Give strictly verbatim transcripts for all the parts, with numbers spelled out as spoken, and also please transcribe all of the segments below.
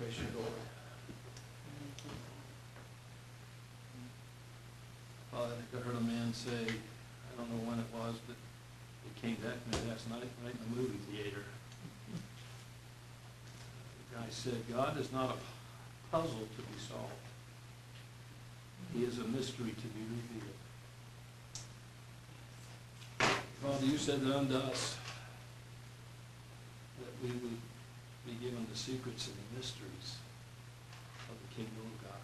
praise you, Lord. Father, I think I heard a man say, I don't know when it was, but he came back to me last night, right in the movie theater. The guy said, God is not a puzzle to be solved. He is a mystery to be revealed. Father, you said that unto us that we would be given the secrets and the mysteries of the kingdom of God.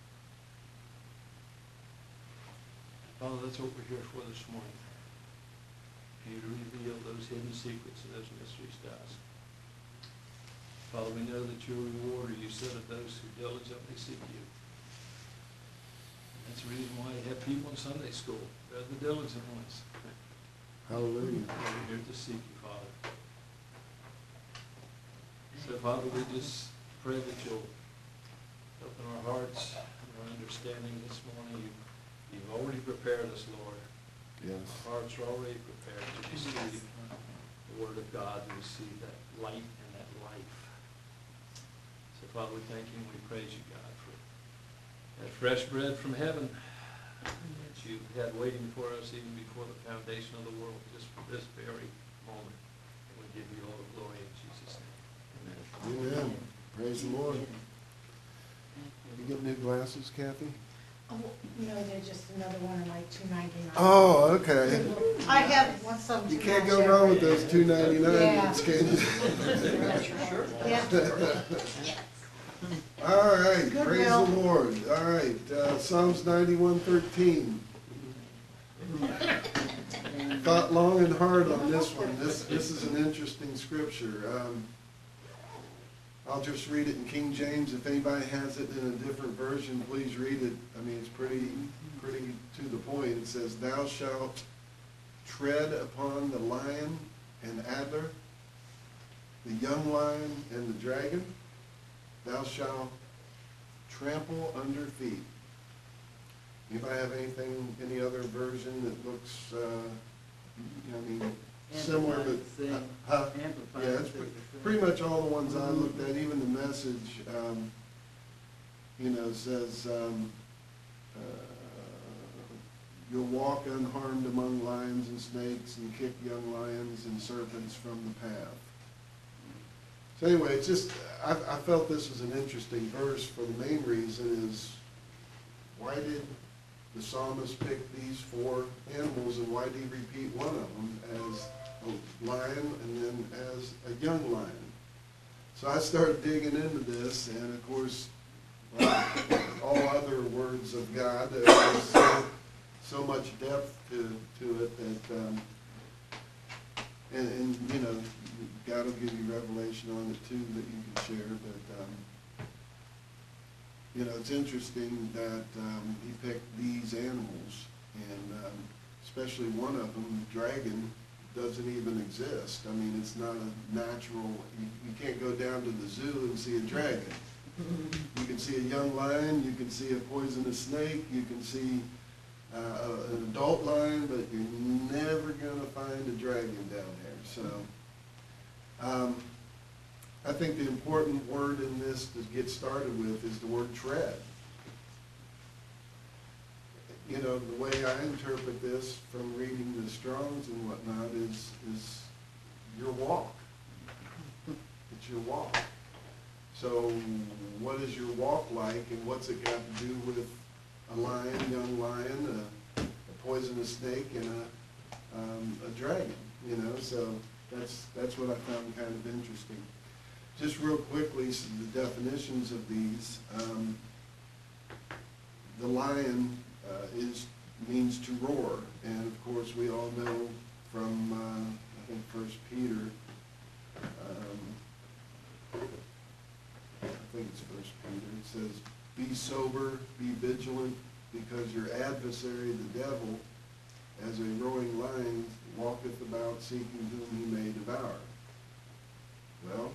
Father, that's what we're here for this morning. For you to reveal those hidden secrets and those mysteries to us. Father, we know that your rewarder, you said, of those who diligently seek you. And that's the reason why you have people in Sunday school. They're the diligent ones. Hallelujah. We're here to seek you, Father. So, Father, we just pray that you'll open our hearts and our understanding this morning. You, you've already prepared us, Lord. Yes. Our hearts are already prepared to receive the Word of God, to receive that light and that life. So, Father, we thank you and we praise you, God, for that fresh bread from heaven that you had waiting for us even before the foundation of the world, just for this very moment. And we give you all the glory in Jesus' name. Amen. Praise the Lord. You get new glasses, Kathy? Oh, no, they're just another one of my two ninety-nine. Oh, okay. I have one some. You can't go wrong with those two ninety-nine, Yeah. can you? Yeah. All right, Good praise will. the Lord. All right, uh, Psalms ninety-one thirteen. Thought long and hard on this one. This this is an interesting scripture. Um, I'll just read it in King James. If anybody has it in a different version, please read it. I mean, it's pretty pretty to the point. It says, "Thou shalt tread upon the lion and adder, the young lion and the dragon. Thou shalt trample under feet." Anybody have anything, any other version that looks, uh, I mean, similar but, uh, huh? Yeah, it's pre- pretty much all the ones I looked at, even the Message, um, you know, says, um, uh, you'll walk unharmed among lions and snakes and kick young lions and serpents from the path. So anyway, it's just, I, I felt this was an interesting verse for the main reason is, why did the psalmist pick these four animals, and why did he repeat one of them as a lion and then as a young lion? So I started digging into this, and of course, like all other words of God, there's so, so much depth to, to it that, um, and, and you know, God will give you revelation on it too that you can share, but um, you know, it's interesting that um, he picked these animals, and um, especially one of them, the dragon, doesn't even exist. I mean, it's not a natural, you, you can't go down to the zoo and see a dragon. You can see a young lion, you can see a poisonous snake, you can see uh, an adult lion, but you're never going to find a dragon down there. So um, I think the important word in this to get started with is the word tread. You know, the way I interpret this from reading the Strongs and whatnot is, is your walk. It's your walk. So what is your walk like, and what's it got to do with a lion, young lion, a, a poisonous snake, and a, um, a dragon? You know, so that's, that's what I found kind of interesting. Just real quickly, some of the definitions of these. Um, the lion uh, is means to roar, and of course we all know from uh, I think First Peter. Um, I think it's First Peter. It says, "Be sober, be vigilant, because your adversary, the devil, as a roaring lion, walketh about seeking whom he may devour." Well,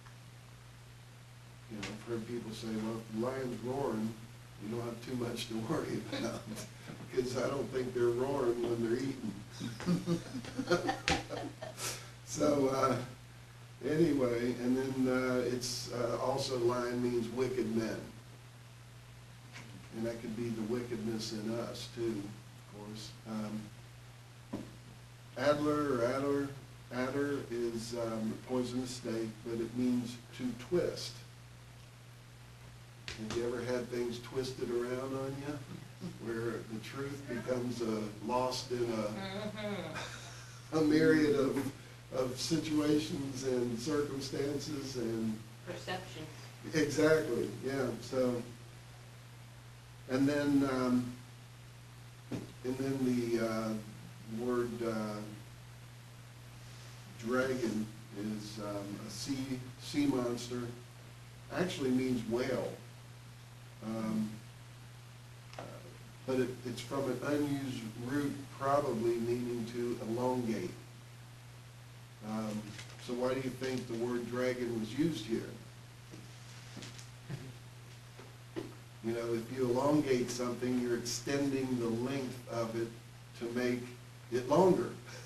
you know, I've heard people say, well, if the lion's roaring, you don't have too much to worry about, because I don't think they're roaring when they're eating. So, uh, Anyway, and then, uh, it's, uh, also lion means wicked men. And that could be the wickedness in us too, of course. Um, Adler or adder, adder is, um, a poisonous snake, but it means to twist. Have you ever had things twisted around on you? Where the truth becomes, uh, lost in a, a myriad of, of situations and circumstances and. Perception. Exactly, yeah, so, and then, um, and then the, uh, word, uh, dragon is, um, a sea, sea monster, actually means whale. Um, uh, but it, it's from an unused root, probably meaning to elongate. Um, so why do you think the word dragon was used here? You know, if you elongate something, you're extending the length of it to make it longer,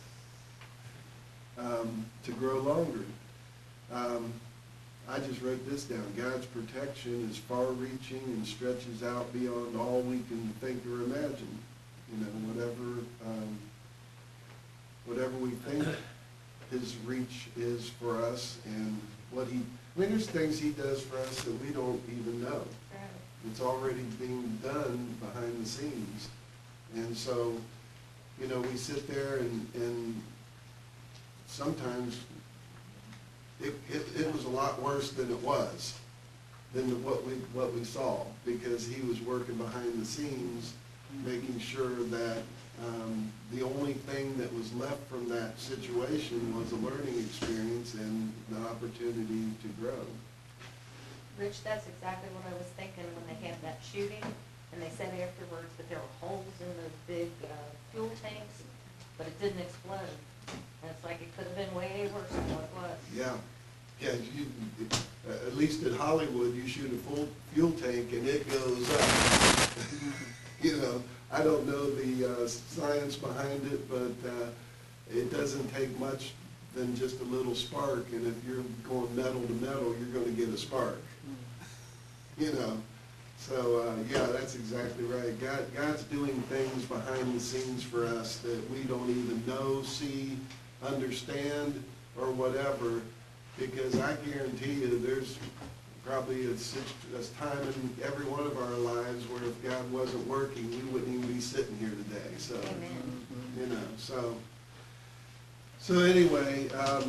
um, to grow longer. Um, I just wrote this down. God's protection is far-reaching and stretches out beyond all we can think or imagine. You know, whatever, um, whatever we think His reach is for us, and what He, I mean, there's things He does for us that we don't even know. It's already being done behind the scenes. And so, you know, we sit there and, and sometimes it, it, it was a lot worse than it was, than what we, what we saw, because He was working behind the scenes, making sure that um, the only thing that was left from that situation was a learning experience and the opportunity to grow. Rich, that's exactly what I was thinking when they had that shooting, and they said afterwards that there were holes in those big uh, fuel tanks, but it didn't explode. And it's like it could have been way worse than what it was. Yeah, yeah, you, uh, at least at Hollywood, you shoot a full fuel tank and it goes up. You know, I don't know the uh, science behind it, but uh, it doesn't take much than just a little spark, and if you're going metal to metal, you're gonna get a spark. You know, so, uh, yeah, that's exactly right. God, God's doing things behind the scenes for us that we don't even know, see, understand, or whatever, because I guarantee you there's probably a, a time in every one of our lives where if God wasn't working, we wouldn't even be sitting here today, so, Amen. you know, so, so anyway, um,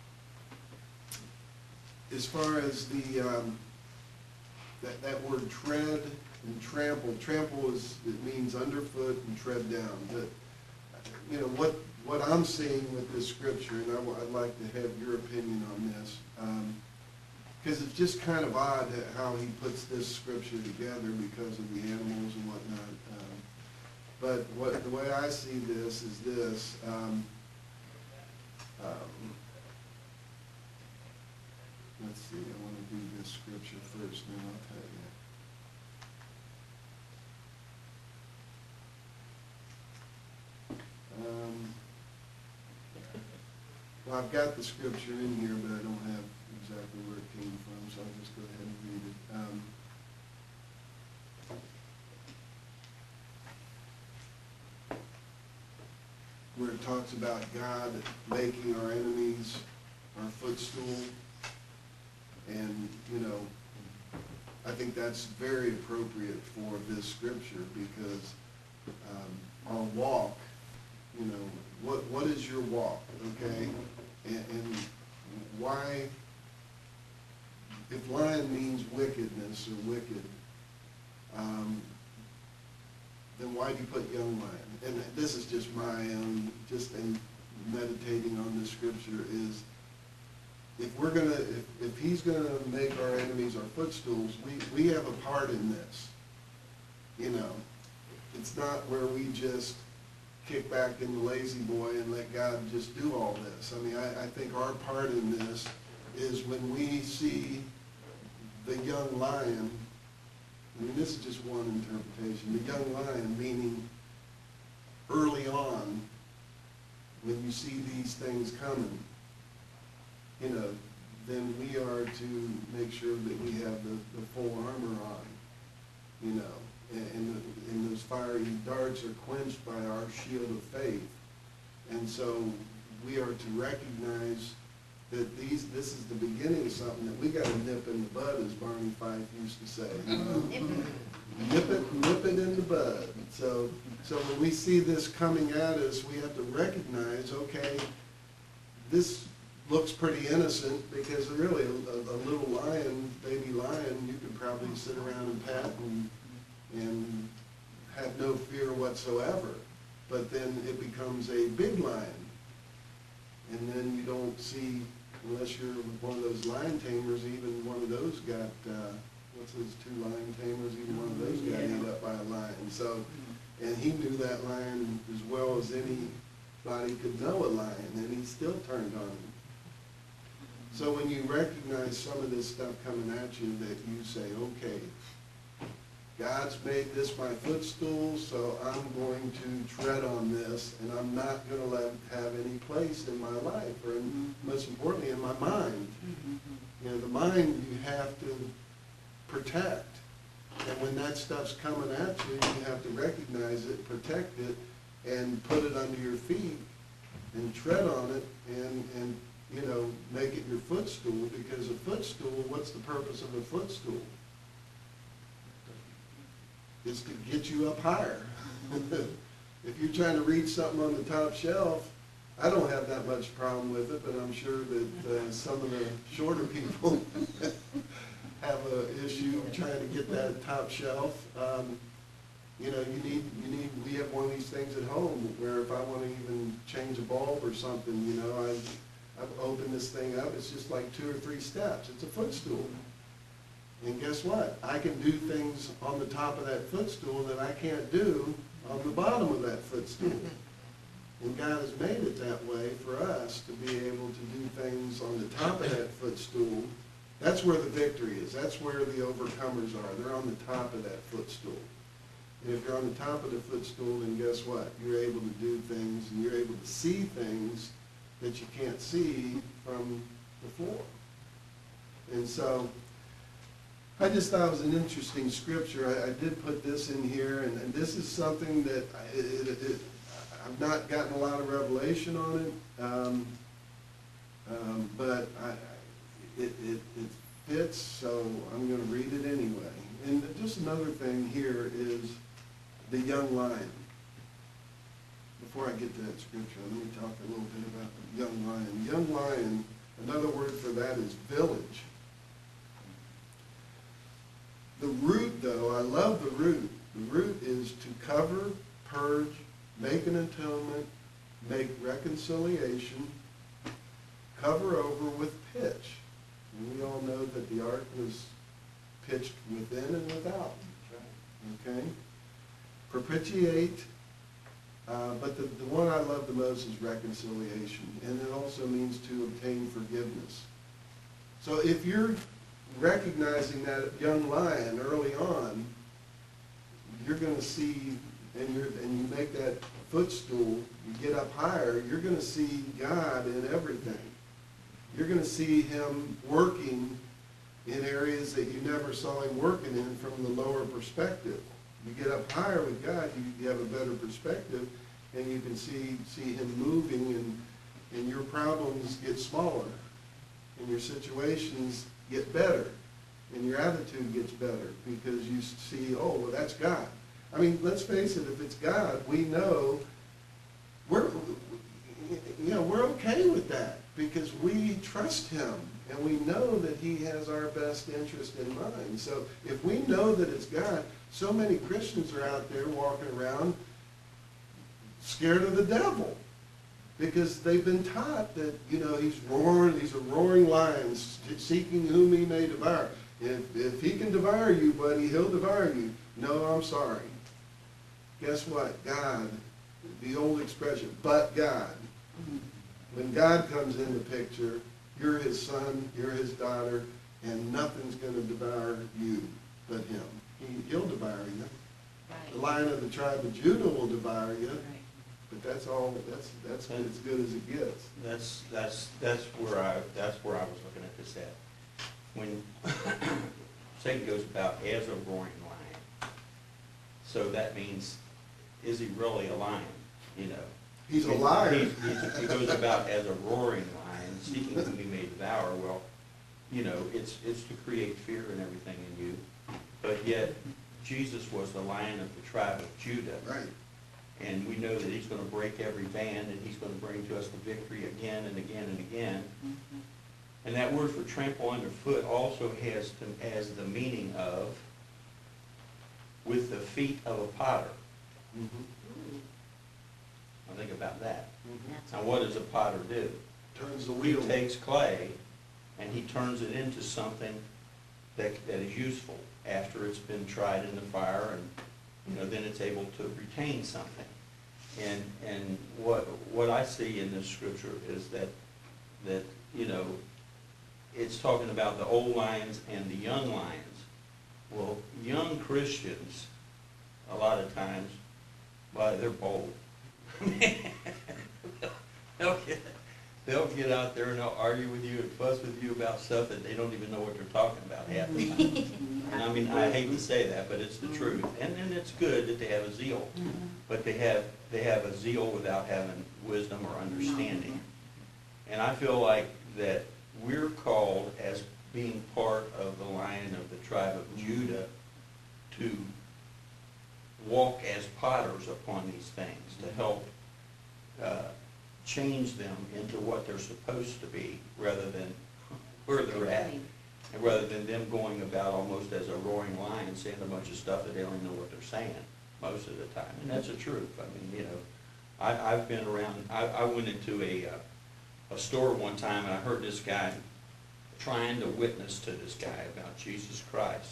as far as the, um, that, that word tread and trample, trample is, it means underfoot and tread down, but, you know, what, what I'm seeing with this scripture, and I, I'd like to have your opinion on this, um, because it's just kind of odd how he puts this scripture together because of the animals and whatnot. Um, but what the way I see this is this. Um, um, let's see, I want to do this scripture first, and then I'll tell you. Um, well, I've got the scripture in here, but I don't have exactly where it came from, so I'll just go ahead and read it. Um, where it talks about God making our enemies our footstool, and, you know, I think that's very appropriate for this scripture, because um, our walk, you know, what what is your walk, okay? And, and why, if lion means wickedness or wicked, um, then why do you put young lion? And this is just my own, just in meditating on this scripture, is if we're gonna, if, if he's gonna make our enemies our footstools, we, we have a part in this. You know, it's not where we just kick back in the lazy boy and let God just do all this. I mean, I, I think our part in this is when we see the young lion, I mean, this is just one interpretation, the young lion, meaning early on, when you see these things coming, you know, then we are to make sure that we have the, the full armor on, you know, and, and, the- and those fiery darts are quenched by our shield of faith. And so we are to recognize that these, this is the beginning of something that we gotta nip in the bud, as Barney Fife used to say. You know? Nip it, nip it in the bud. So, so when we see this coming at us, we have to recognize, okay, this looks pretty innocent, because really, a, a little lion, baby lion, you could probably sit around and pet and, and have no fear whatsoever. But then it becomes a big lion. And then you don't see, unless you're one of those lion tamers, even one of those got, uh, what's those two lion tamers, even one of those got eaten up by a lion. So, and he knew that lion as well as anybody could know a lion, and he still turned on him. So when you recognize some of this stuff coming at you, that you say, okay, God's made this my footstool, so I'm going to tread on this, and I'm not going to let it have any place in my life, or in, most importantly, in my mind. You know, the mind you have to protect. And when that stuff's coming at you, you have to recognize it, protect it, and put it under your feet, and tread on it, and, and you know, make it your footstool, because a footstool, what's the purpose of a footstool? Is to get you up higher. If you're trying to reach something on the top shelf, I don't have that much problem with it, but I'm sure that uh, some of the shorter people have an issue trying to get that top shelf. Um, you know, you need, you need, we have one of these things at home where if I want to even change a bulb or something, you know, I, I've opened this thing up, it's just like two or three steps. It's a footstool. And guess what? I can do things on the top of that footstool that I can't do on the bottom of that footstool. And God has made it that way for us to be able to do things on the top of that footstool. That's where the victory is. That's where the overcomers are. They're on the top of that footstool. And if you're on the top of the footstool, then guess what? You're able to do things, and you're able to see things that you can't see from the floor. And so, I just thought it was an interesting scripture. I, I did put this in here, and, and this is something that I, it, it, it, I've not gotten a lot of revelation on it, um, um, but I, it, it, it fits, so I'm going to read it anyway. And just another thing here is the young lion. Before I get to that scripture, let me talk a little bit about the young lion. The young lion, another word for that is village. The root, though, I love the root. The root is to cover, purge, make an atonement, make reconciliation, cover over with pitch. And we all know that the ark was pitched within and without. Okay? Propitiate, uh, but the, the one I love the most is reconciliation. And it also means to obtain forgiveness. So if you're recognizing that young lion early on, you're going to see, and, you're, and you make that footstool, you get up higher, you're going to see God in everything. You're going to see him working in areas that you never saw him working in from the lower perspective. You get up higher with God, you, you have a better perspective, and you can see, see him moving, and, and your problems get smaller, and your situations get better, and your attitude gets better, because you see, oh, well, that's God. I mean, let's face it, if it's God, we know we're, you know, we're okay with that, because we trust him, and we know that he has our best interest in mind. So if we know that it's God, so many Christians are out there walking around scared of the devil, because they've been taught that, you know, he's roaring, he's a roaring lion, seeking whom he may devour. If, if he can devour you, buddy, he'll devour you. No, I'm sorry. Guess what? God, the old expression, but God. When God comes in the picture, you're his son, you're his daughter, and nothing's going to devour you but him. He, he'll devour you. Right. The Lion of the tribe of Judah will devour you. Right. But that's all, that's, that's as good as it gets. That's, that's, that's where I, that's where I was looking at this at. When Satan goes about as a roaring lion, so that means, is he really a lion, you know? He's a liar. He, he's- he goes about as a roaring lion, seeking whom he may devour. Well, you know, it's, it's to create fear and everything in you. But yet, Jesus was the Lion of the tribe of Judah. Right. And we know that he's gonna break every band, and he's gonna bring to us the victory again and again and again. And that word for trample underfoot also has to, has the meaning of with the feet of a potter. Mhm. Now think about that. Mhm. Now what does a potter do? Turns the He wheel. takes clay and he turns it into something that, that is useful after it's been tried in the fire, and, you know, then it's able to retain something. And, and what, what I see in this scripture is that, that, you know, it's talking about the old lions and the young lions. Well, young Christians, a lot of times, well, they're bold. they'll get, they'll get out there and they'll argue with you and fuss with you about stuff that they don't even know what they're talking about half the time. And I mean, I hate to say that, but it's the truth. And then it's good that they have a zeal, but they have, they have a zeal without having wisdom or understanding. And I feel like that we're called as being part of the Lion of the tribe of Judah to walk as potters upon these things, to help uh, change them into what they're supposed to be, rather than where they're at, and rather than them going about almost as a roaring lion, saying a bunch of stuff that they don't even know what they're saying most of the time. And that's the truth. I mean, you know, I, I've been around, I, I went into a, uh, a store one time, and I heard this guy trying to witness to this guy about Jesus Christ.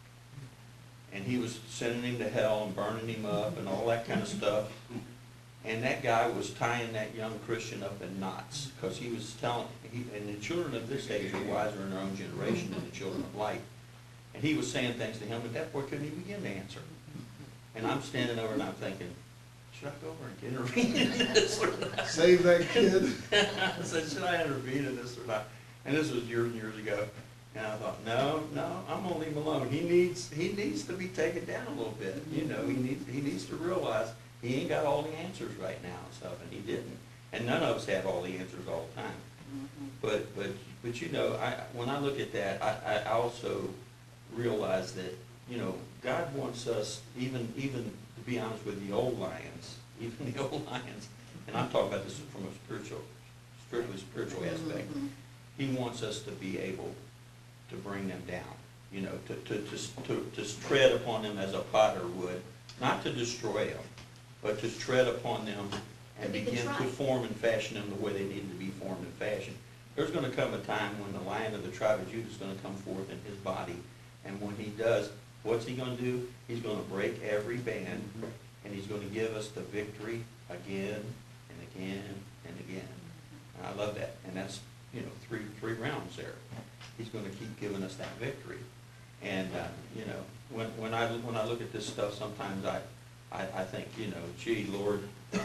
And he was sending him to hell and burning him up and all that kind of stuff. And that guy was tying that young Christian up in knots, because he was telling, he, and the children of this age are wiser in their own generation than the children of light. And he was saying things to him, but that boy couldn't even begin to answer. And I'm standing over and I'm thinking, should I go over and intervene in this or not? Save that kid. I said, should I intervene in this or not? And this was years and years ago. And I thought, no, no, I'm gonna leave him alone. He needs, he needs to be taken down a little bit. You know, he needs, he needs to realize he ain't got all the answers right now and stuff, and he didn't. And none of us have all the answers all the time. But, but, but you know, I, when I look at that, I, I also realize that, you know, God wants us, even, even to be honest with the old lions, even the old lions, and I'm talking about this from a spiritual, strictly spiritual aspect, he wants us to be able to bring them down, you know, to, to, to, to, to tread upon them as a potter would, not to destroy them, but to tread upon them and To be begin to contrite. form and fashion them the way they need to be formed and fashioned. There's gonna come a time when the Lion of the tribe of Judah is gonna come forth in his body, and when he does, what's he gonna do? He's gonna break every band, and he's gonna give us the victory again and again and again. And I love that, and that's, you know, three, three rounds there. He's gonna keep giving us that victory. And, uh, you know, when, when I, when I look at this stuff, sometimes I, I, I think, you know, gee, Lord,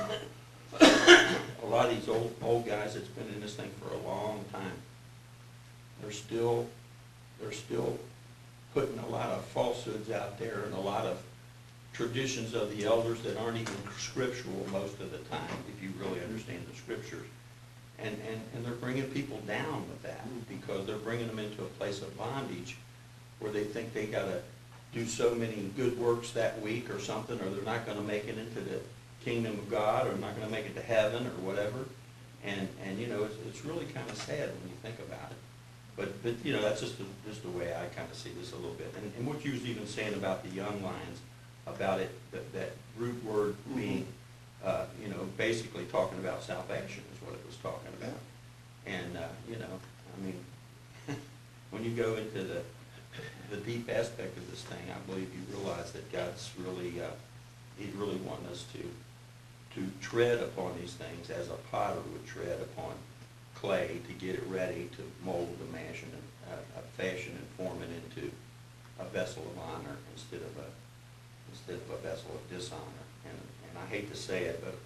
a lot of these old, old guys that's been in this thing for a long time, they're still, they're still putting a lot of falsehoods out there and a lot of traditions of the elders that aren't even scriptural most of the time, if you really understand the scriptures. And, and, and they're bringing people down with that, because they're bringing them into a place of bondage where they think they gotta do so many good works that week or something, or they're not gonna make it into the kingdom of God, or not gonna make it to heaven or whatever. And, and you know, it's, it's really kind of sad when you think about it. But, but you know, that's just the, just the way I kind of see this a little bit. And, and what you was even saying about the young lions, about it, that, that root word being, uh, you know, basically talking about salvation is what it was talking about. And, uh, you know, I mean, when you go into the, the deep aspect of this thing, I believe you realize that God's really, uh, He really wants us to, to tread upon these things as a potter would tread upon clay to get it ready to mold and mash and uh, uh, fashion and form it into a vessel of honor instead of a instead of a vessel of dishonor. And and I hate to say it, but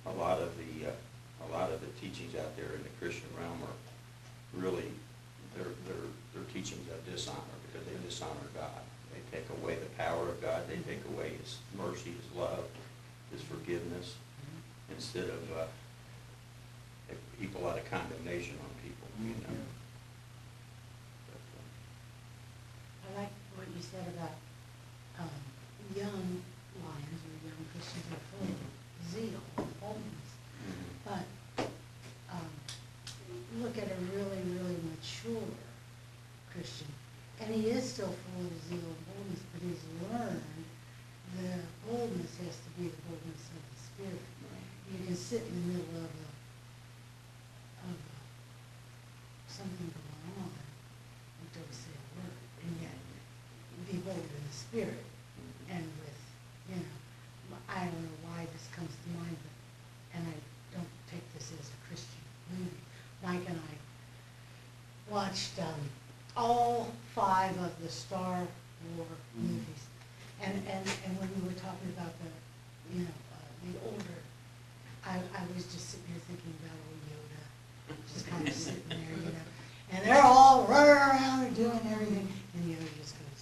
a lot of the, uh, a lot of the teachings out there in the Christian realm are really, they're, they're, they're teachings of dishonor, because they dishonor God. They take away the power of God, they take away His mercy, His love, His forgiveness, instead of, uh, a heap a lot of condemnation on people, you know. But, uh, I like what you said about, um, young lions or young Christians are full of zeal, boldness. mhm. But, um, look at a really, really mature Christian, and he is still full of zeal and boldness, but he's learned the boldness has to be the boldness of the Spirit. You can sit in the middle of a, of a, something going on and don't say a word, and yet be bold in the Spirit. And with, you know, I don't know why this comes to mind, but, and I don't take this as a Christian movie. Mike and I watched, um, all five of the Star War movies. And, and, and when we were talking about the, you know, uh, the older, I, I was just sitting here thinking about old Yoda, just kind of sitting there, you know. And they're all running around and doing everything, and Yoda just goes,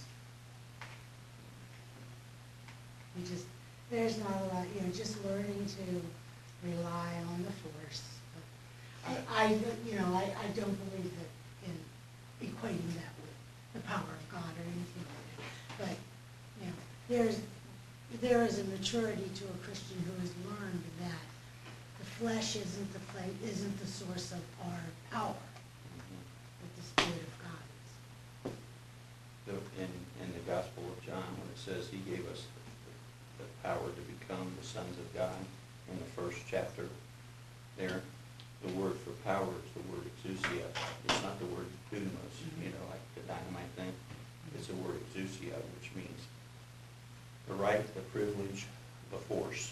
you just, there's not a lot, you know, just learning to rely on the force. But I, I, you know, I, I don't believe that in equating that with the power of God or anything like that. But, you know, there's, there is a maturity to a Christian who has learned that the flesh isn't the play, isn't the source of our power, but the Spirit of God is. The, in, in the Gospel of John, when it says He gave us the, the power to become the sons of God, in the first chapter there, the word for power is the word exousia. It's not the word dunamis, you know, like the dynamite thing. It's the word exousia, which means the right, the privilege, the force.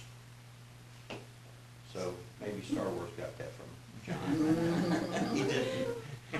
So maybe Star Wars got that from John. He didn't.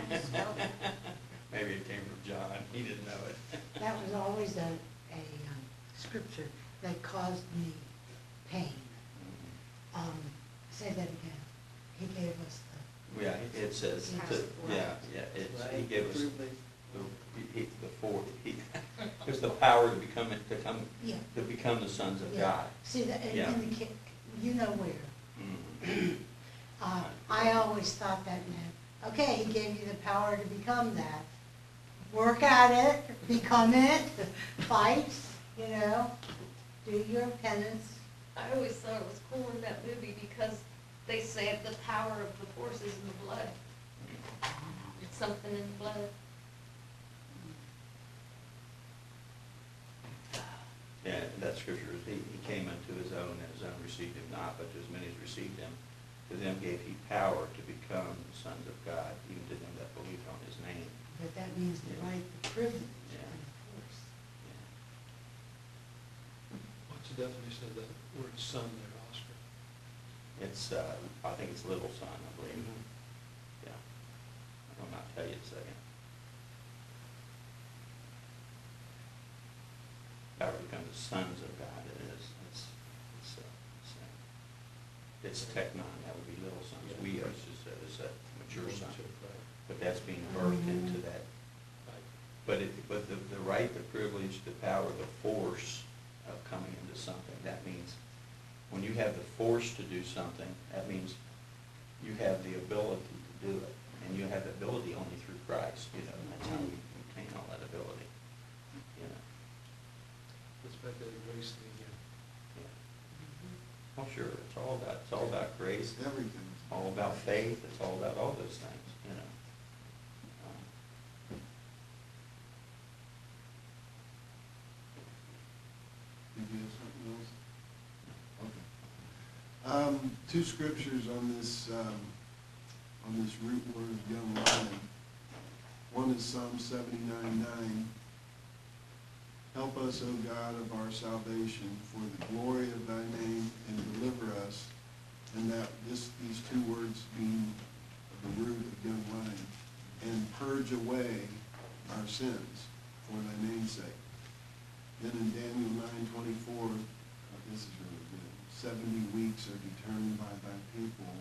Maybe it came from John. He didn't know it. That was always a, a um, scripture that caused me pain. Um, say that again. He gave us the, Yeah, it says, to, yeah, yeah, it's, He gave us the, he, the four, he, there's the power to become, to come, yeah. to become the sons of Yeah. God. See, that, in, Yeah. in the, ki- you know where. Mhm. Uh, I always thought that meant, okay, he gave you the power to become that. Work at it, become it, fight, you know, do your penance. I always thought it was cool in that movie because they said the power of the force is in the blood. It's something in the blood. Yeah, that scripture is, he, he came unto his own, and his own received him not, but to as many as received him, to them gave he power to become the sons of God, even to them that believed on his name. But that means the Yeah. right, the privilege, Yeah. and the force. Yeah. What's the definition of the word son there, Oscar? It's, uh, I think it's little son, I believe. Mhm. Yeah. I'll not tell you in a second. Power to become the sons of God, it is, it's, it's, uh, it's, uh, it's teknon, that would be little sons. Yeah. We, it's just, uh, it's a mature son, Right. but that's being birthed into that. Right. But it, but the, the right, the privilege, the power, the force of coming into something, that means, when you have the force to do something, that means you have the ability to do it. And you have the ability only through Christ, you know, and that's how we obtain all that ability, you know. Let's back to the grace thing again. Yeah. Oh, sure, it's all about, it's all about grace, Everything. all about faith, it's all about all those things, you know. Um, Did you have something else? Okay. Um, two scriptures on this, um, on this root word of young lion. One is Psalm seventy-nine nine. Help us, O God of our salvation, for the glory of thy name, and deliver us. And that this, these two words mean the root of young lion. And purge away our sins for thy name's sake. Then in Daniel nine twenty-four, uh, this is really good. seventy weeks are determined by thy people,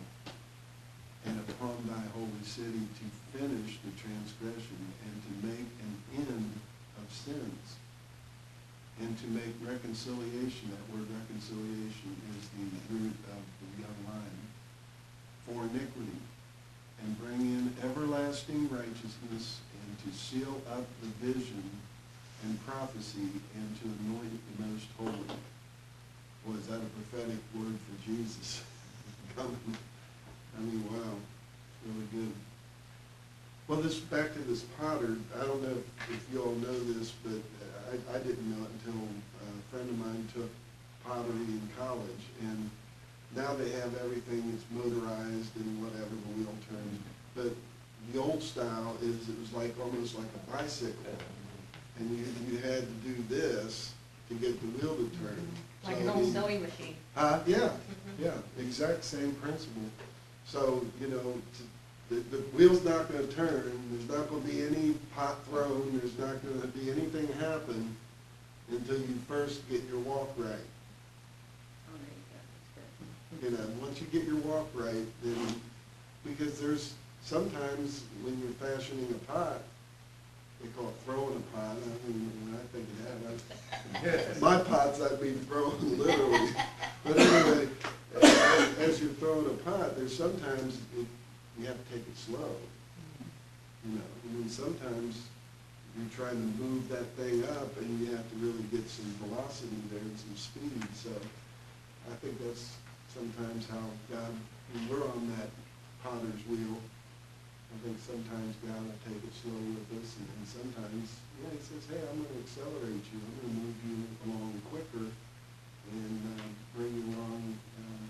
and upon thy holy city to finish the transgression, and to make an end of sins, and to make reconciliation. That word reconciliation is the root of the young lion, for iniquity, and bring in everlasting righteousness, and to seal up the vision and prophecy, and to anoint the most holy. Boy, is that a prophetic word for Jesus coming? I mean, wow, really good. Well, this, back to this potter, I don't know if, if you all know this, but I, I didn't know it until a friend of mine took pottery in college, and now they have everything that's motorized and whatever, the wheel turns. But the old style is, it was like, almost like a bicycle, and you, you had to do this to get the wheel to turn. Like So an old the- sewing machine. Uh, yeah, yeah, exact same principle. So, you know, t- the, the wheel's not gonna turn, there's not gonna be any pot thrown, there's not gonna be anything happen until you first get your walk right. Oh, there you go, that's good. You know, once you get your walk right, then, because there's, sometimes when you're fashioning a pot, they call it throwing a pot. I mean, when I think of that, I, my pots I'd be throwing literally. But anyway, as, as you're throwing a pot, there's sometimes it, you have to take it slow. You know, I mean, sometimes you're trying to move that thing up, and you have to really get some velocity there and some speed. So I think that's sometimes how God, when we're on that potter's wheel, I think sometimes God will take it slow with us, and, and sometimes, yeah, he says, hey, I'm gonna accelerate you, I'm gonna move you along quicker, and, uh, bring you along, um,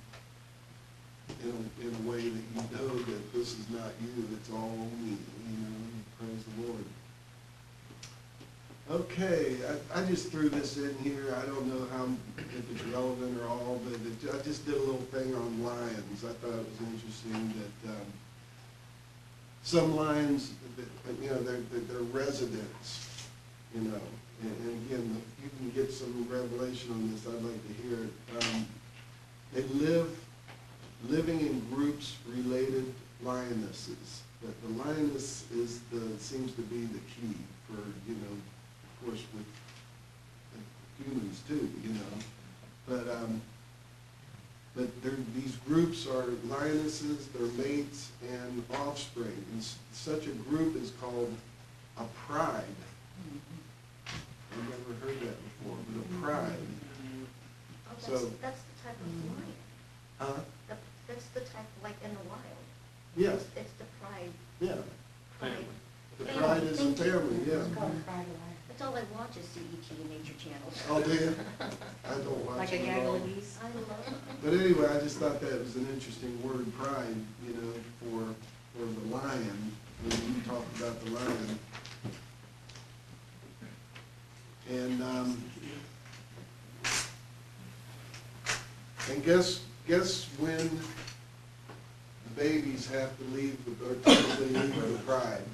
in a, in a way that you know that this is not you, it's all me, you know, praise the Lord. Okay, I, I just threw this in here, I don't know how, if it's relevant or all, but it, I just did a little thing on lions. I thought it was interesting that, um, some lions, you know, they're, they're, they're residents, you know, and, and again, if you can get some revelation on this, I'd like to hear it. Um, they live, living in groups related lionesses. But the lioness is the, seems to be the key for, you know, of course with humans too, you know. But, um, But there, these groups are lionesses, their mates, and offspring. And s- such a group is called a pride. I've never heard that before, but a pride. Oh, that's, So- that's the type of lion. Huh? That- That's the type, like in the wild. Yes, It's, it's the pride, yeah. pride. The Family. pride is a Thank you. family, yeah. It's called a pride of life. That's all I watch is C E T and Nature Channel. Oh, do you? I don't watch Like it a at all. gaggle of geese. I love it. But anyway, I just thought that was an interesting word, pride, you know, for, for the lion, when you talk about the lion. And, um, and guess, guess when the babies have to leave, the- or typically leave the pride?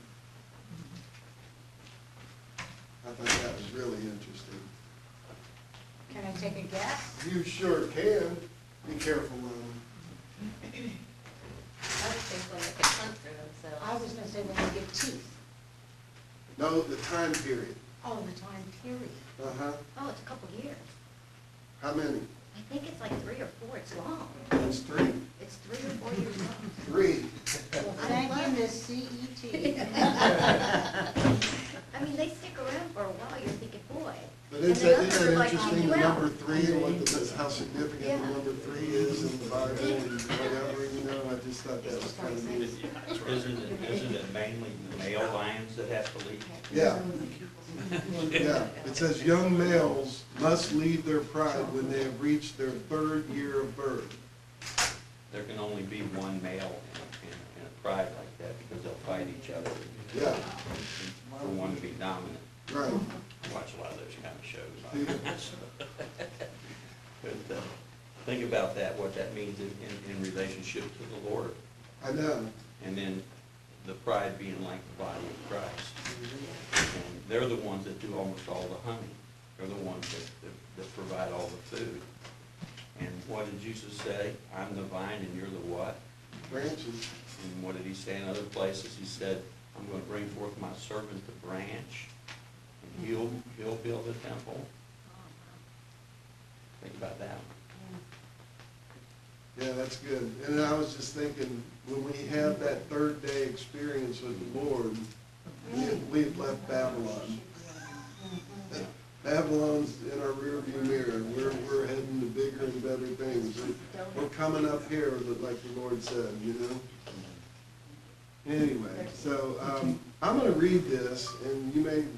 I thought that was really interesting. Can I take a guess? You sure can. Be careful, Lon. I would think when they can hunt for themselves. I was gonna say when they get teeth. No, the time period. Oh, the time period. Uh-huh. Oh, it's a couple years. How many? I think it's like three or four. It's long. It's three. It's three or four years long. Three. Well, thank you, Miss C E T. I mean, they stick around for a while. You're thinking, boy. But And isn't the that, others isn't are that like, interesting, "You the out." number three, and what the, how significant Yeah. the number three is in the Bible and whatever, you know, I just thought that was kind of neat. Isn't it, isn't it mainly the male lions that have to leave? Yeah, yeah. It says young males must leave their pride when they have reached their third year of birth. There can only be one male in, in, in a pride like that because they'll fight each other. Yeah. For one to be dominant. Right. I watch a lot of those kind of shows. But, uh, think about that, what that means in, in, in relationship to the Lord. I know. And then the pride being like the body of Christ. And they're the ones that do almost all the hunting. They're the ones that, that, that provide all the food. And what did Jesus say? I'm the vine and you're the what? Branches. And what did he say in other places? He said, I'm going to bring forth my servant the branch, and he'll, he'll build a temple. Think about that. Yeah, that's good. And I was just thinking, when we have that third day experience with the Lord, we- we've left Babylon. Babylon's in our rearview mirror. We're, we're heading to bigger and better things. We're, we're coming up here, like the Lord said, you know? Anyway, so um, I'm going to read this, and you may,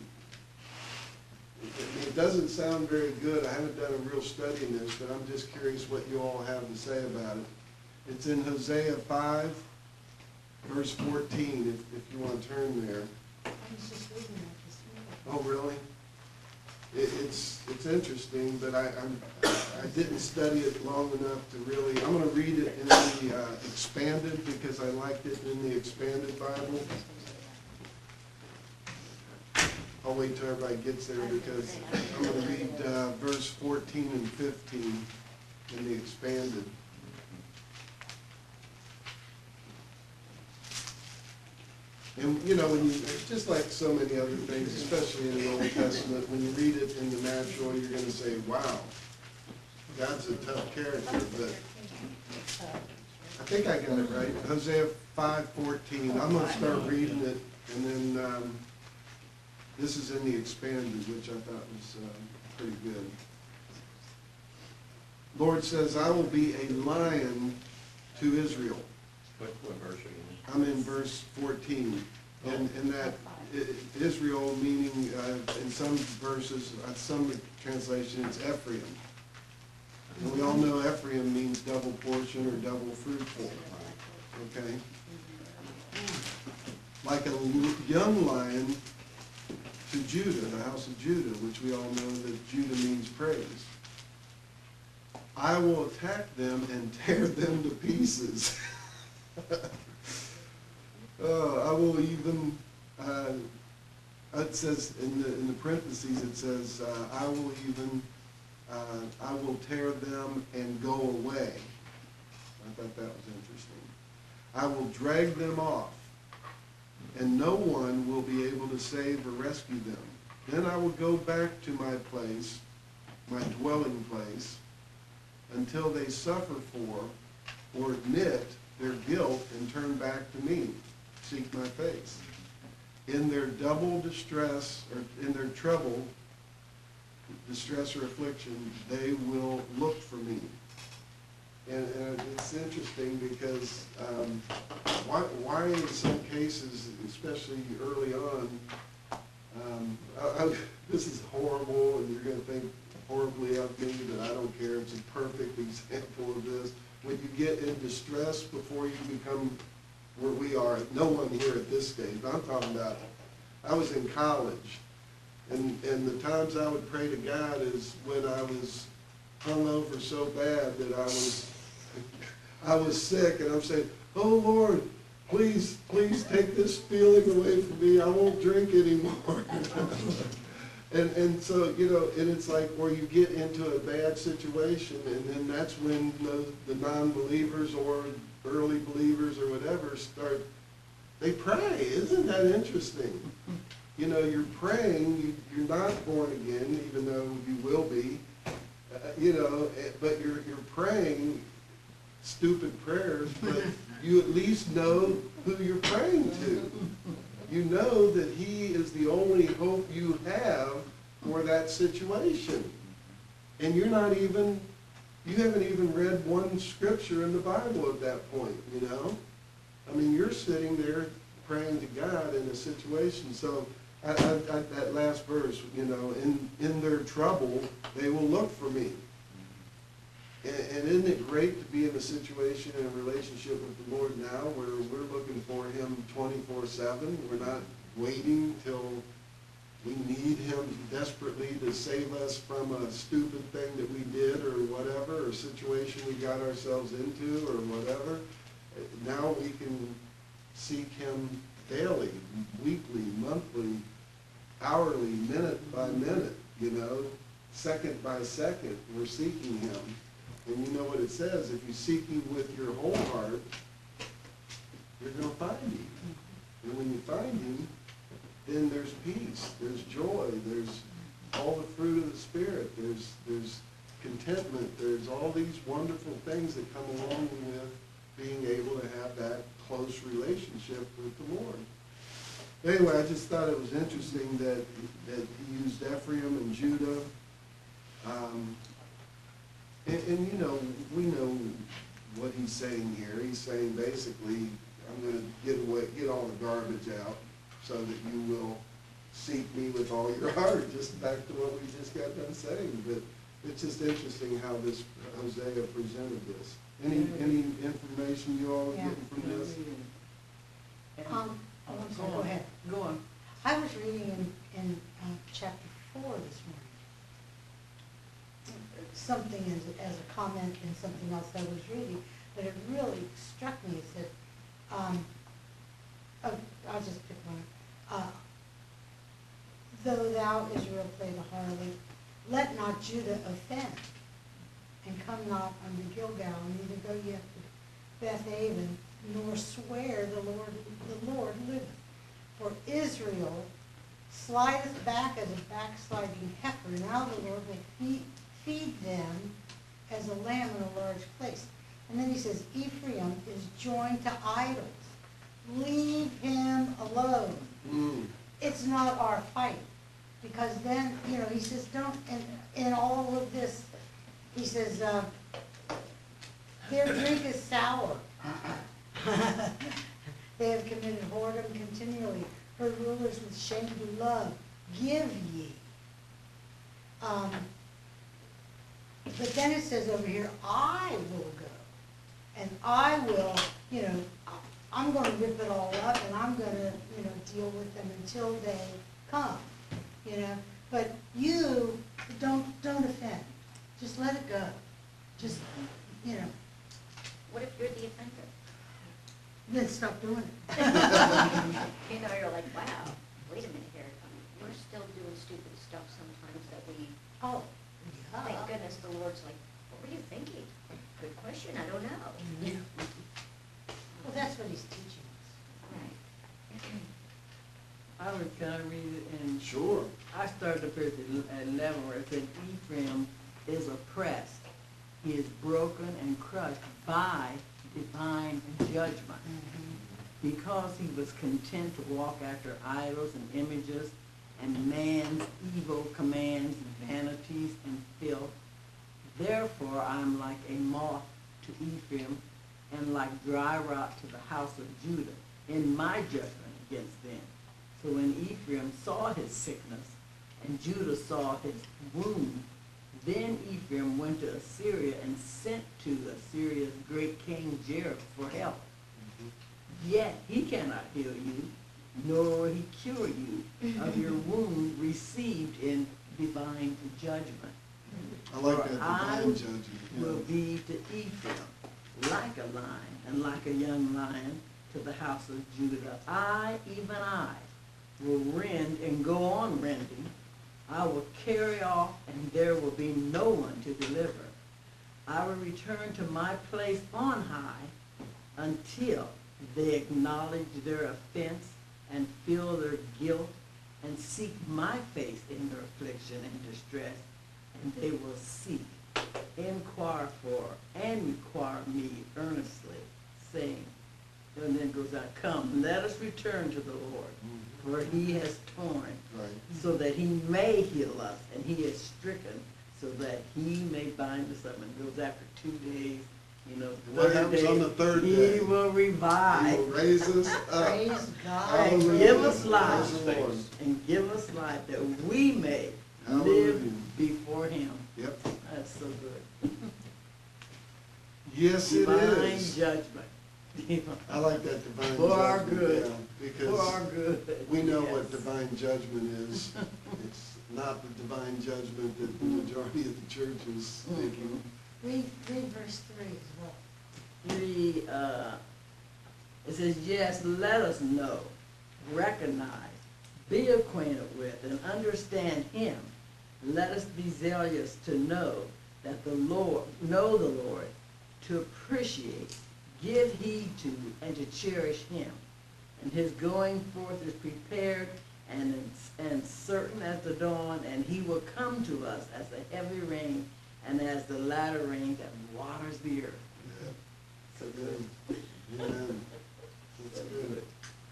it doesn't sound very good. I haven't done a real study in this, but I'm just curious what you all have to say about it. It's in Hosea five, verse fourteen, if, if you want to turn there. I was just reading that this morning. Oh, really? It, it's, it's interesting, but I, I'm, I didn't study it long enough to really, I'm gonna read it in the uh, expanded, because I liked it in the expanded Bible. I'll wait till everybody gets there, because I'm gonna read, uh, verse fourteen and fifteen in the expanded. And, you know, when you, just like so many other things, especially in the Old Testament, when you read it in the natural, you're gonna say, wow, God's a tough character, but I think I got it right. Hosea five fourteen, I'm gonna start reading it, and then, um, this is in the expanded, which I thought was, um, pretty good. Lord says, I will be a lion to Israel. What, what verse are you I'm in verse fourteen, and, and that I- Israel meaning, uh, in some verses, uh, some translation, it's Ephraim. And we all know Ephraim means double portion or double fruitful, okay? Like a l- young lion to Judah, the house of Judah, which we all know that Judah means praise. I will attack them and tear them to pieces. Uh, I will even, uh, it says in the, in the parentheses, it says, uh, I will even, uh, I will tear them and go away. I thought that was interesting. I will drag them off, and no one will be able to save or rescue them. Then I will go back to my place, my dwelling place, until they suffer for or admit their guilt and turn back to me. Seek my face. In their double distress, or in their trouble, distress or affliction, they will look for me. And, and it's interesting because um, why, why in some cases, especially early on, um, I, I, this is horrible, and you're going to think horribly of me, but I don't care. It's a perfect example of this. When you get in distress before you become where we are, no one here at this stage, but I'm talking about, I was in college, and, and the times I would pray to God is when I was hungover so bad that I was, I was sick, and I'm saying, oh Lord, please, please take this feeling away from me, I won't drink anymore. And, and so, you know, and it's like where you get into a bad situation, and then that's when the, the non-believers or early believers or whatever start, they pray. Isn't that interesting? You know, you're praying, you, you're not born again, even though you will be, uh, you know, but you're, you're praying stupid prayers, but you at least know who you're praying to. You know that He is the only hope you have for that situation. And you're not even, you haven't even read one scripture in the Bible at that point, you know? I mean, you're sitting there praying to God in a situation. So I, I, I, that last verse, you know, in, in their trouble, they will look for me. And, and isn't it great to be in a situation, in a relationship with the Lord now where we're looking for Him twenty-four seven? We're not waiting till we need Him desperately to save us from a stupid thing that we did or whatever, or situation we got ourselves into or whatever. Now we can seek Him daily, weekly, monthly, hourly, minute by minute, you know, second by second, we're seeking Him. And you know what it says, if you seek him with your whole heart, you're gonna find him. And when you find him, then there's peace, there's joy, there's all the fruit of the Spirit, there's, there's contentment, there's all these wonderful things that come along with being able to have that close relationship with the Lord. Anyway, I just thought it was interesting that, that he used Ephraim and Judah. Um, and, and, you know, we know what he's saying here. He's saying basically, I'm gonna get away, get all the garbage out so that you will seek me with all your heart, just back to what we just got done saying. But it's just interesting how this Hosea presented this. Any, any information you all are Yeah. getting from this? Um, oh, I'm sorry, go ahead. Go on. I was reading in, in uh, chapter four this morning. Something as, as a comment in something else I was reading, but it really struck me. It said, um, oh, I'll just pick one. Uh, Though thou, Israel, play the harlot, let not Judah offend, and come not unto Gilgal, neither go ye up to Bethaven, nor swear the Lord, the Lord liveth. For Israel slideth back as a backsliding heifer, now the Lord will feed, feed them as a lamb in a large place. And then he says, Ephraim is joined to idols. Leave him alone. Mm. It's not our fight. Because then, you know, he says, don't, and in all of this, he says, uh, their drink is sour. They have committed whoredom continually. Her rulers with shame do love. Give ye. Um, but then it says over here, I will go. And I will, you know, I'm gonna rip it all up and I'm gonna, you know, deal with them until they come. You know, but you don't, don't offend. Just let it go. Just, you know, What if you're the offender? then stop doing it. You know, you're like, wow, wait a minute here, we're still doing stupid stuff sometimes that we, Oh, thank yeah. goodness the Lord's like, what were you thinking? Good question, I don't know. Mhm. Well, that's what he's teaching us. Right. I was gonna read it, and Sure. I started up here at eleven, where it said Ephraim is oppressed. He is broken and crushed by divine judgment. Because he was content to walk after idols and images and man's evil commands, vanities and filth. Therefore I am like a moth to Ephraim, and like dry rot to the house of Judah, in my judgment against them. So when Ephraim saw his sickness, and Judah saw his wound, then Ephraim went to Assyria and sent to Assyria's great king Jareb for help. Yet he cannot heal you, nor will he cure you of your wound received in divine judgment. I like For that I divine judgment. will Yeah. be to Ephraim like a lion, and like a young lion to the house of Judah. I, even I, will rend and go on rending. I will carry off, and there will be no one to deliver. I will return to my place on high until they acknowledge their offense and feel their guilt and seek my face in their affliction and distress, and they will seek, inquire for, and require me earnestly, saying, and then it goes out, come, let us return to the Lord, for he has torn, Right. so that he may heal us, and he is stricken, so that he may bind us up. And it goes after two days, you know, the What third happens day, on the third he day? will He revive will raise us up. Praise God. and Hallelujah. give us life, Praise the Lord. and give us life, that we may Hallelujah. live before him. Yep. That's so good. Yes, it Divine is. judgment. I like that divine For our judgment, good. yeah, For our because good. we know Yes. what divine judgment is. It's not the divine judgment that the majority of the church is thinking. Read, read verse three as well. Three, uh, it says, yes, let us know, recognize, be acquainted with, and understand him. Let us be zealous to know that the Lord, know the Lord, to appreciate, give heed to, and to cherish him. And his going forth is prepared and, and certain as the dawn, and he will come to us as the heavy rain and as the latter rain that waters the earth. Yeah. So good. Amen. That's good.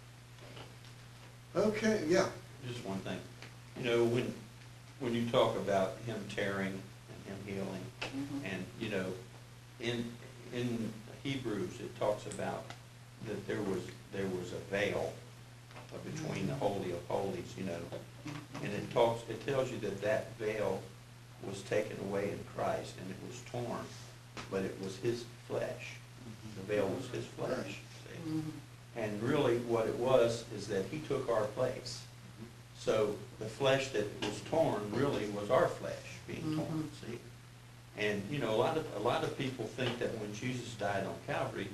Okay, yeah. Just one thing, you know, when, when you talk about him tearing and him healing, Mhm. and, you know, in, in Hebrews, it talks about that there was, there was a veil between the Holy of Holies, you know, and it talks, it tells you that that veil was taken away in Christ, and it was torn, but it was his flesh. The veil was his flesh, see? Mhm. And really what it was is that he took our place. So the flesh that was torn really was our flesh being torn, see? And, you know, a lot of, a lot of people think that when Jesus died on Calvary,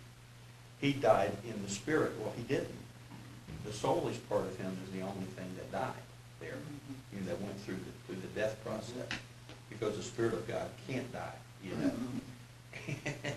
he died in the spirit. Well, he didn't. The soulish part of him is the only thing that died there, you know, that went through the, through the death process. Because the Spirit of God can't die, you know?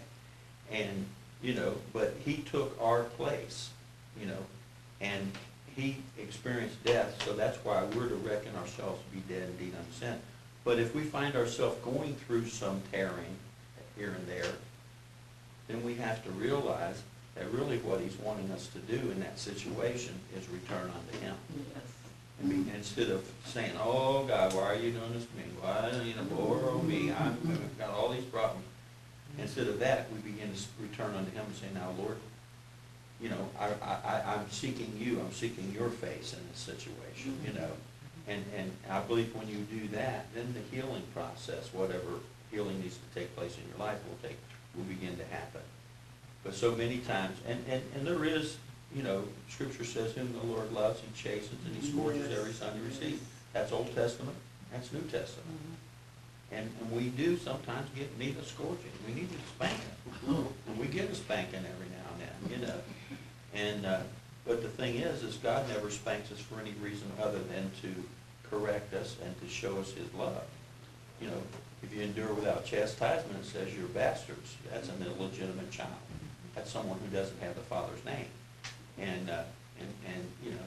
And, you know, but he took our place, you know, and he experienced death, so that's why we're to reckon ourselves to be dead indeed unto sin. But if we find ourselves going through some tearing here and there, then we have to realize that really what he's wanting us to do in that situation is return unto him. Yes. And be, instead of saying, oh God, why are you doing this to me? Why, you know, poor old me, I'm, I've got all these problems. Instead of that, we begin to return unto him and say, now Lord, you know, I, I, I'm seeking you, I'm seeking your face in this situation, you know. And, and I believe when you do that, then the healing process, whatever healing needs to take place in your life will take, will begin to happen. But so many times, and, and, and there is, you know, Scripture says, whom the Lord loves, he chastens, and he scourges Yes. every son he receives. That's Old Testament, that's New Testament. And, and we do sometimes get, need a scourging, we need a spanking. And we get a spanking every now and then, you know. And, uh, but the thing is, is God never spanks us for any reason other than to correct us and to show us his love. You know, if you endure without chastisement, it says you're bastards. That's an illegitimate child. That's someone who doesn't have the Father's name. And, uh, and, and, you know,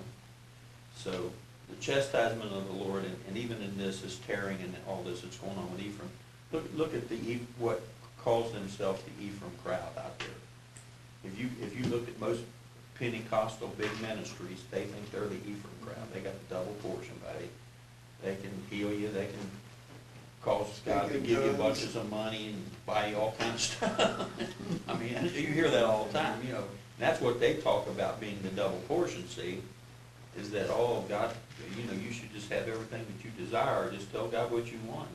so the chastisement of the Lord, and, and even in this, this tearing and all this that's going on with Ephraim, look, look at the, E- what calls themselves the Ephraim crowd out there. If you, if you look at most Pentecostal big ministries, they think they're the Ephraim crowd. They got the double portion, buddy. They can heal you, they can cause God to give you bunches of money and buy you all kinds of stuff. I mean, you hear that all the time, you know. And that's what they talk about being the double portion, see, is that, oh, God, you know, you should just have everything that you desire, just tell God what you want,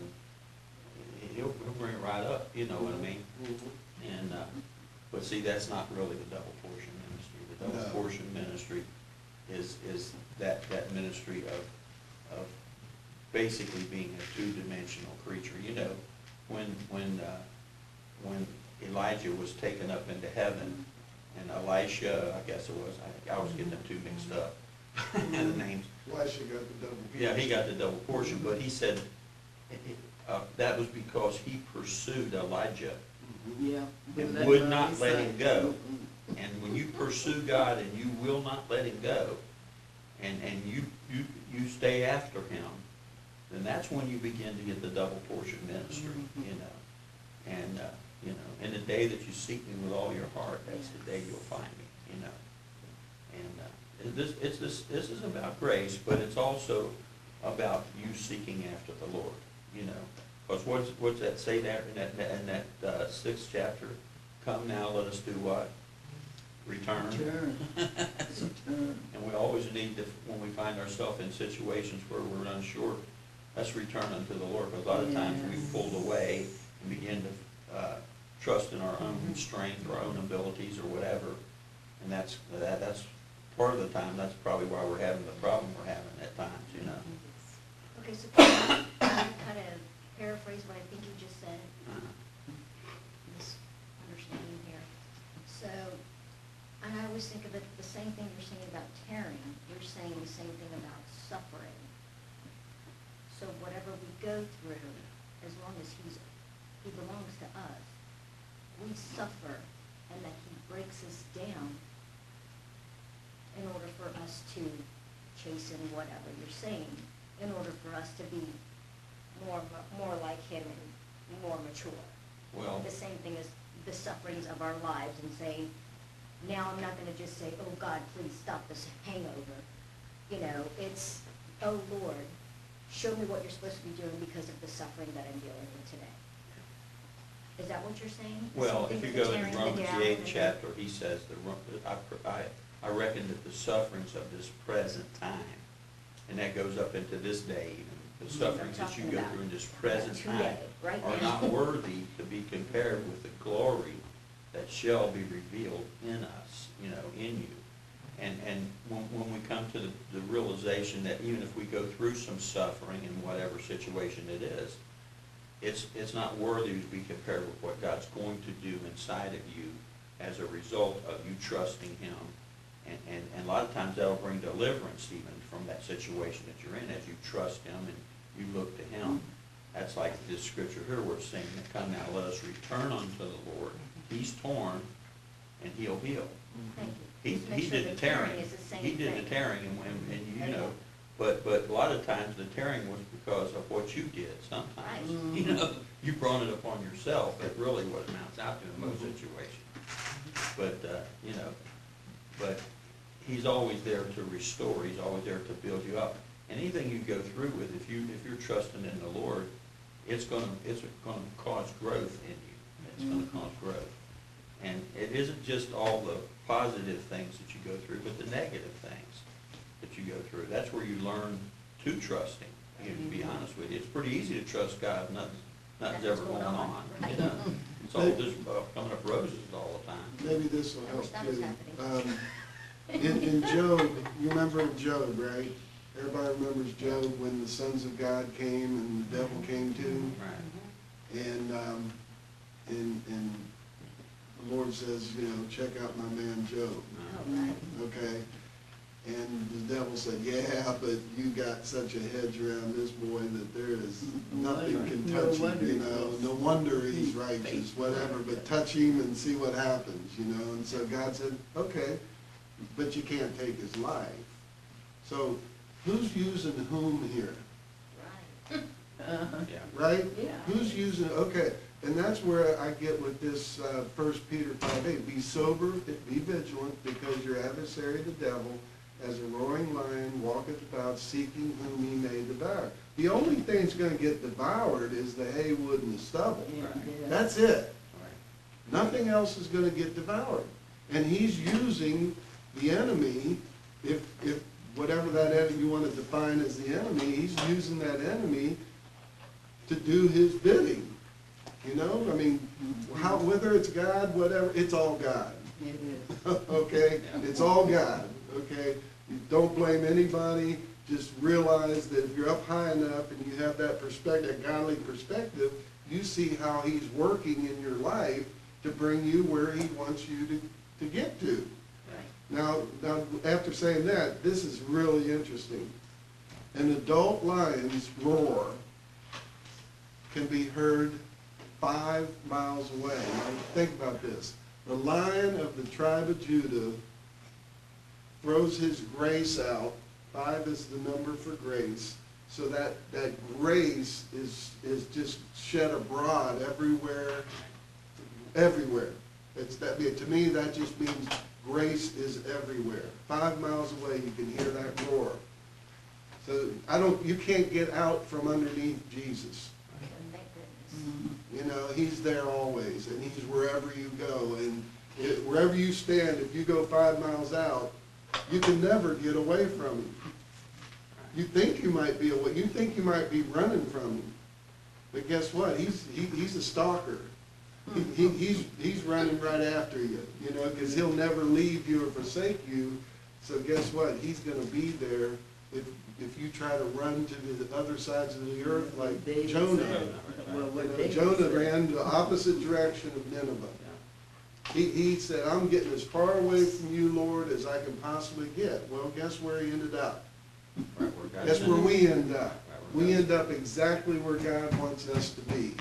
and he'll, he'll bring it right up, you know what I mean? And, uh, but see, that's not really the double portion ministry. The double No. portion ministry is, is that, that ministry of, of basically being a two-dimensional creature. You know, when, when, uh, when Elijah was taken up into heaven, and Elisha, I guess it was, I, I was getting them two mixed up, the names. Elisha got the double. Yeah, he got the double portion, but he said, uh, that was because he pursued Elijah Yeah. and Let would him not let say. him go. And when you pursue God and you will not let him go, and, and you, you, you stay after him, then that's when you begin to get the double portion ministry, you know. And, uh, you know, in the day that you seek me with all your heart, that's the day you'll find me, you know. And, uh, and this, it's this, this is about grace, but it's also about you seeking after the Lord, you know. Because what's, what's that say there in that, in that uh, sixth chapter? Come now, let us do what? Return. Return. Return. And we always need to, when we find ourselves in situations where we're unsure, let's return unto the Lord. Because a lot of times Yes. we pulled away and begin to uh, trust in our own strength, our own abilities, or whatever. And that's, that, that's part of the time, that's probably why we're having the problem we're having at times, you know. Okay, so can I kind of paraphrase what I think you just said? Misunderstanding here. So, and I always think of it, the same thing you're saying about tearing, you're saying the same thing about suffering. So whatever we go through, as long as he's he belongs to us. We suffer, and that he breaks us down in order for us to chasten whatever you're saying, in order for us to be more, more like him and more mature. Well, The same thing as the sufferings of our lives and saying, now I'm not gonna just say, oh God, please stop this hangover. You know, it's, oh Lord, show me what you're supposed to be doing because of the suffering that I'm dealing with today. Is that what you're saying? The well, same if thing you with go the in tearing the Romans, down the eighth and the- chapter, he says, the, Ro- I, I, I reckon that the sufferings of this present time, and that goes up into this day even, the Mhm, sufferings I'm that you talking go about through in this present time today, right are now. not worthy to be compared with the glory that shall be revealed in us, you know, in you. And, and when, when we come to the, the realization that even if we go through some suffering in whatever situation it is, it's, it's not worthy to be compared with what God's going to do inside of you as a result of you trusting him. And, and, and a lot of times that'll bring deliverance even from that situation that you're in as you trust him and you look to him. That's like this scripture here where it's saying, come now, let us return unto the Lord. He's torn and he'll heal. Thank you. He, Just make he sure did the the tearing, is the same he did thing. the tearing, and, and, and you Okay. know, but, but a lot of times the tearing was because of what you did sometimes. Right. You know, you brought it upon yourself, that's really what it amounts out to in most situations. But, uh, you know, but he's always there to restore, he's always there to build you up. And anything you go through with, if you, if you're trusting in the Lord, it's gonna, it's gonna cause growth in you, it's gonna cause growth. And it isn't just all the positive things that you go through, but the negative things that you go through. That's where you learn to trust him, you know, to be honest with you. It's pretty easy to trust God, nothing's, nothing's ever Nothing's going going on, on. you know? It's all just uh, coming up roses all the time. Maybe this will I wish help that was too. happening. Um, In, in Job, you remember Job, right? Everybody remembers Job when the sons of God came and the devil came too? Right. And, um, and, and the Lord says, you know, check out my man Job, Oh, right. okay? And the devil said, yeah, but you got such a hedge around this boy that there is nothing can No touch him, wonder you he know? was No wonder he's righteous, faithful. whatever, but touch him and see what happens, you know? And so God said, okay, but you can't take his life. So who's using whom here, Right. Uh-huh. Yeah. right? Yeah. Who's using, okay, and that's where I get with this, uh, First Peter five eight, be sober, be vigilant, because your adversary the devil, as a roaring lion, walketh about, seeking whom he may devour. The only thing that's gonna get devoured is the hay, wood, and the stubble. Yeah, yeah. That's it. Right. Nothing else is gonna get devoured. And he's using the enemy, if, if whatever that enemy you wanna define as the enemy, he's using that enemy to do his bidding. You know, I mean, how, whether it's God, whatever, it's all God. It is. Okay? Yeah. It's all God, okay? You don't blame anybody, just realize that if you're up high enough and you have that perspective, godly perspective, you see how he's working in your life to bring you where he wants you to, to get to. Now, now, after saying that, this is really interesting. An adult lion's roar can be heard five miles away. Now, think about this. The lion of the tribe of Judah throws his grace out. Five is the number for grace. So that, that grace is, is just shed abroad everywhere, everywhere. It's that, to me, that just means grace is everywhere. Five miles away, you can hear that roar. So I don't, you can't get out from underneath Jesus. Thank goodness. You know, he's there always, and he's wherever you go. And it, wherever you stand, if you go five miles out, you can never get away from him. You think you might be away, you think you might be running from him. But guess what? He's, he, he's a stalker. He, he, he's, he's running right after you, you know, because he'll never leave you or forsake you. So guess what? He's going to be there if, if you try to run to the other sides of the earth like David Jonah. said. Well, You what know, David Jonah said. ran the opposite direction of Nineveh. He, he said, I'm getting as far away from you, Lord, as I can possibly get. Well, guess where he ended up? Right, where God's That's in where it. we end up. Right, where We God's end up exactly where God wants us to be.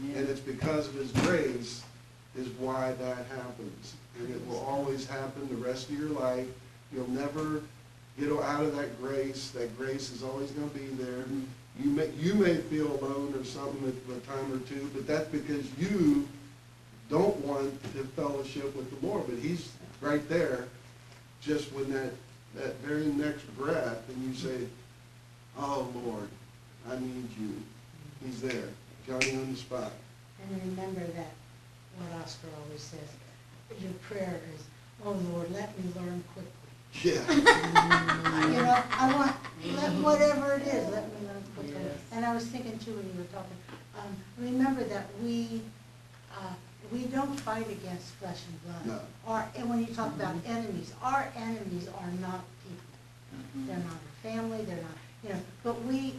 And it's because of his grace is why that happens. And it will always happen the rest of your life. You'll never get out of that grace. That grace is always gonna be there. You may, you may feel alone or something at a time or two, but that's because you don't want to fellowship with the Lord. But he's right there, just when that, that very next breath, and you say, oh, Lord, I need you. He's there, Johnny on the spot. And remember that, what Oscar always says, your prayer is, oh Lord, let me learn quickly. Yeah. You know, I want, let, whatever it is, let me learn quickly. Yes. And I was thinking too, when you were talking, um, remember that we, uh, we don't fight against flesh and blood. No. Our, and when you talk about enemies, our enemies are not people. They're not our family, they're not, you know, but we,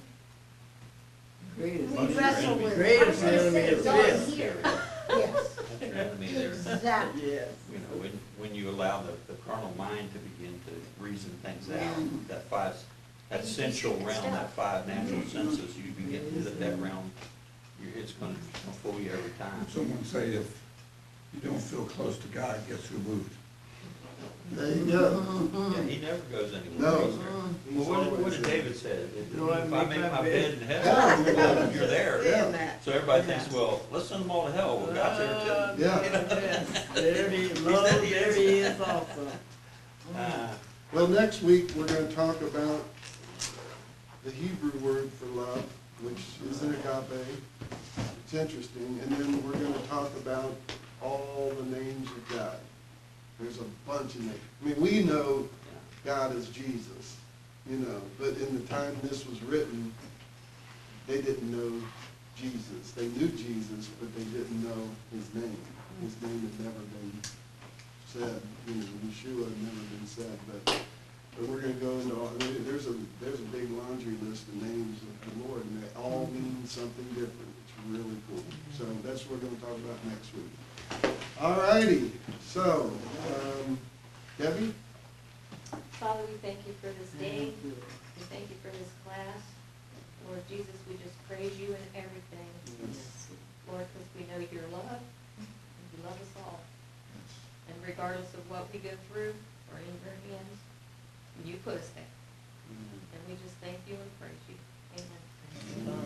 Greatest we Most of your wrestle enemies with. are Greatest I was gonna enemy say, is darn this. here. Yes, That's your enemy there. exactly. Yes. You know, when, when you allow the, the carnal mind to begin to reason things out, that five, that sensual realm, that five natural senses, you begin to hit that realm, you it's gonna fool you every time. Someone say if you don't feel close to God, guess who moved? There you go. Yeah, he never goes anywhere. No. He's there. He's Well, what did, what always did there. David say? If Do I if I make make my my bed? bed in heaven, well, you're there. Saying that. So everybody thinks, well, let's send them all to hell. Well, God's there too. Yeah. Yes. There he, He Lord, said he there is. he is also. Uh, Well, next week, we're gonna talk about the Hebrew word for love, which is an agape. It's interesting. And then we're gonna talk about all the names of God. There's a bunch of names. I mean, we know God is Jesus, you know, but in the time this was written, they didn't know Jesus. They knew Jesus, but they didn't know his name. His name had never been said, you know, Yeshua had never been said, but, but we're gonna go into all, there- there's a, there's a big laundry list of names of the Lord, and they all mean something different. It's really cool. So that's what we're gonna talk about next week. All righty, so, um, Debbie? Father, we thank you for this day. Thank you. We thank you for this class. Lord Jesus, we just praise you in everything. Lord, because we know your love, and you love us all. And regardless of what we go through, we're in your hands, and you put us there. And we just thank you and praise you. Amen.